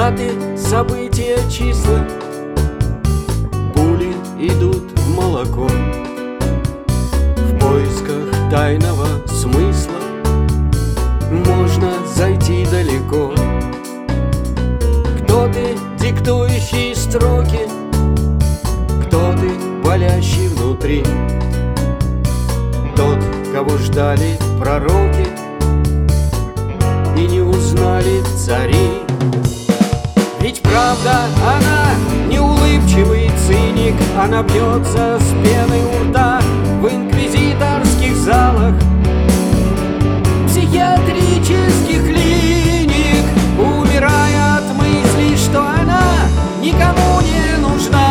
Даты, события, числа, пули идут в молоко. В поисках тайного смысла можно зайти далеко. Кто ты, диктующий строки? Кто ты, болящий внутри? Тот, кого ждали пророки и не узнали цари. Ведь правда, она не улыбчивый циник, она бьется с пеной у рта в инквизиторских залах психиатрических клиник, умирая от мысли, что она никому не нужна.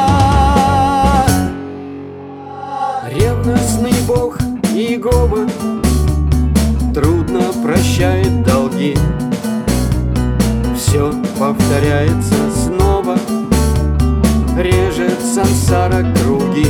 Ревностный бог Иегова трудно прощает долги. Все повторяется снова, режет сансара круги.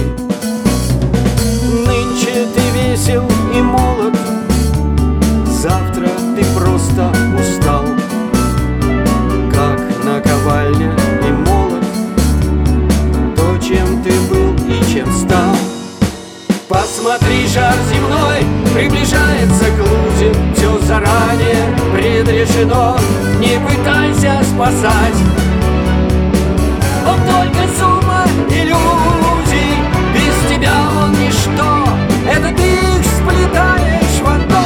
Нынче ты весел и молод, завтра ты просто устал. Как наковальня и молот, то, чем ты был и чем стал. Посмотри, шар земной приближается к лузе, все заранее предрешено, не пытайся спасать. Он только сумма иллюзий, без тебя он ничто, это ты их сплетаешь в одно.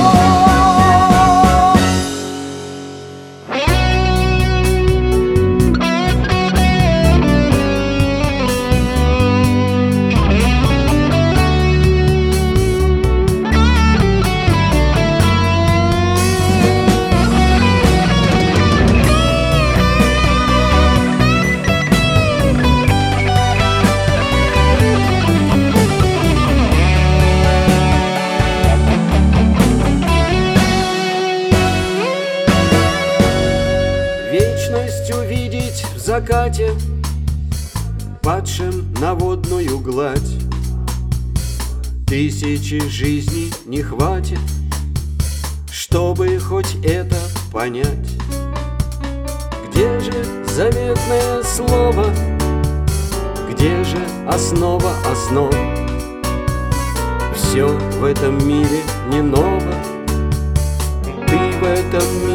Увидеть в закате, падшим на водную гладь, тысячи жизней не хватит, чтобы хоть это понять. Где же заветное слово? Где же основа основ? Все в этом мире не ново, ты в этом мире